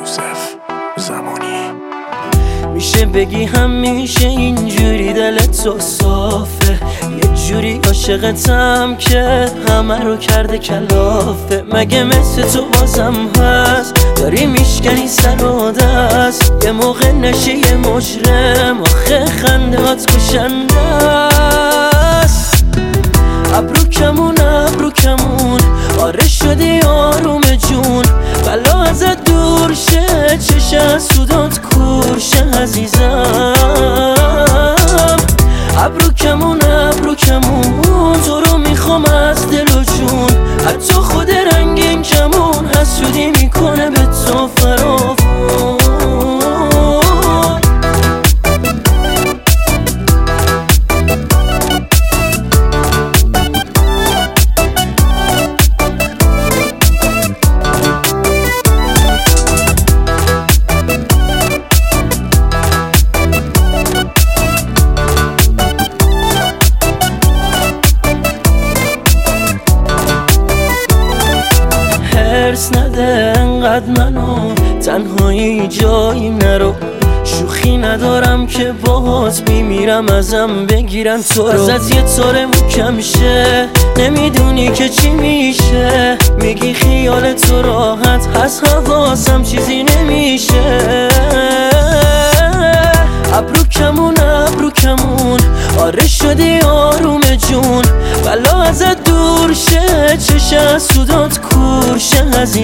یوسف زمانی. میشه بگی همیشه اینجوری دلت تو صافه، یه جوری عاشقتم که همه رو کرده کلافه. مگه مثل تو بازم هست داری میشکنی سر و دست، یه موقع نشی یه مجرم آخه خندهات کشنده است. ابرو کمون آره شدی آروم جون، بلا ازت دور شه چش از سودات کور شه عزیزم. ابرو کمون تو رو میخوام از دل و جون، حتی خود رنگین کمون حسودی میکنه به تو فراوون. حرص نده انقدر منو تنهایی جایی نرو، شوخی ندارم که باهات بیمیرم ازم بگیرن تو رو. ازت یه طور محکم شه نمیدونی که چی میشه، میگی خیال تو راحت هست حواسم چیزی نمیشه. ابرو کمون آره شدی آروم جون، بلا ازت دور شه چش از سودات کور شه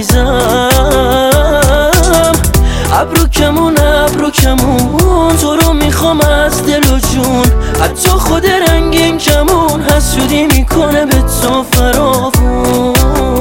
عزیزم. ابرو کمون تو رو میخوام از دل و جون، حتی خود رنگین کمون حسودی میکنه به تو فراوون.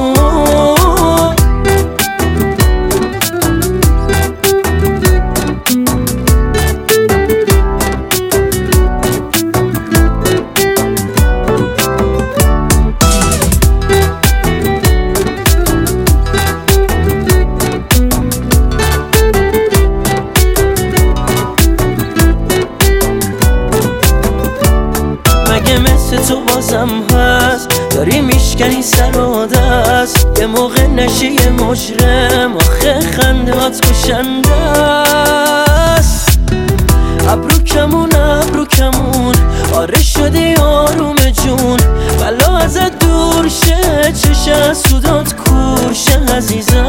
مگه مثل تو بازم هست داری میشکنی سر و دست، یه موقع نشی یه مجرم آخه خندهات کشنده است. ابرو کمون آره شدی آروم جون، بلا ازت دور شه چش از سودات کور شه عزیزم.